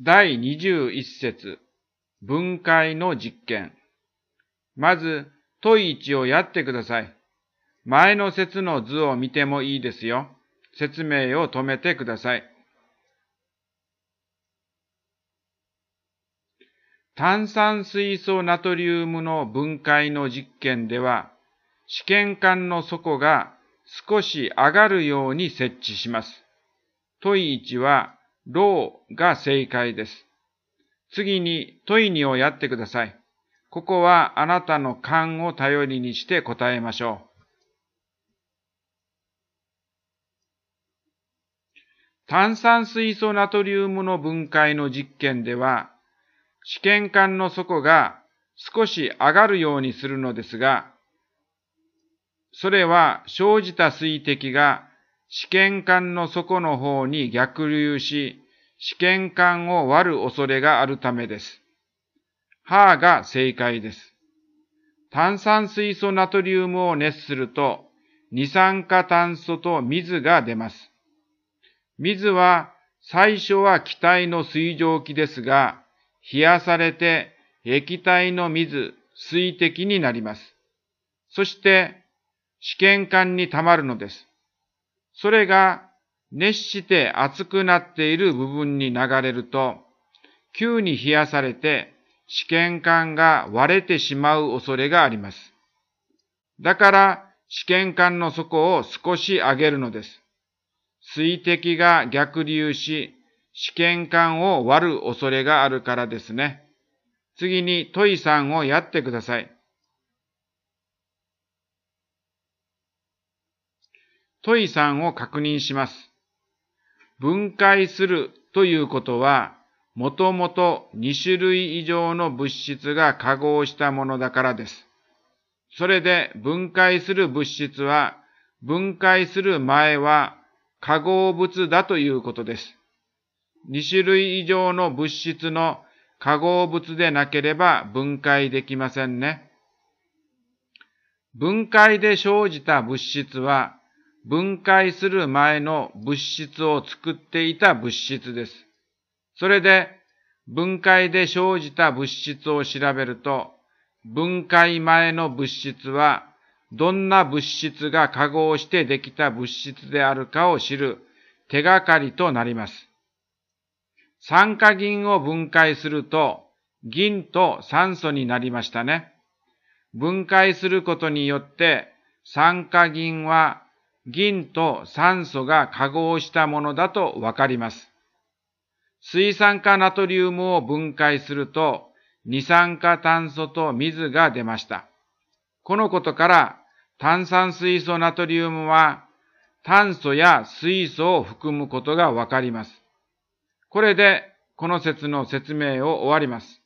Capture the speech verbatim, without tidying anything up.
だいにじゅういち節、分解の実験。まず、問いいちをやってください。前の節の図を見てもいいですよ。説明を止めてください。炭酸水素ナトリウムの分解の実験では、試験管の底が少し上がるように設置します。問いいちは、ローが正解です。次に問いにをやってください。ここはあなたの勘を頼りにして答えましょう。炭酸水素ナトリウムの分解の実験では、試験管の底が少し上がるようにするのですが、それは生じた水滴が試験管の底の方に逆流し、試験管を割る恐れがあるためです。はが正解です。炭酸水素ナトリウムを熱すると、二酸化炭素と水が出ます。水は最初は気体の水蒸気ですが、冷やされて液体の水、水滴になります。そして試験管に溜まるのです。それが熱して熱くなっている部分に流れると、急に冷やされて試験管が割れてしまう恐れがあります。だから試験管の底を少し上げるのです。水滴が逆流し、試験管を割る恐れがあるからですね。次に問いさんをやってください。問いさんを確認します。分解するということは、もともとに種類以上の物質が化合したものだからです。それで分解する物質は、分解する前は化合物だということです。に種類以上の物質の化合物でなければ分解できませんね。分解で生じた物質は、分解する前の物質を作っていた物質です。それで、分解で生じた物質を調べると、分解前の物質は、どんな物質が化合してできた物質であるかを知る手がかりとなります。酸化銀を分解すると、銀と酸素になりましたね。分解することによって、酸化銀は銀と酸素が化合したものだとわかります。水酸化ナトリウムを分解すると、二酸化炭素と水が出ました。このことから、炭酸水素ナトリウムは、炭素や水素を含むことがわかります。これで、この説の説明を終わります。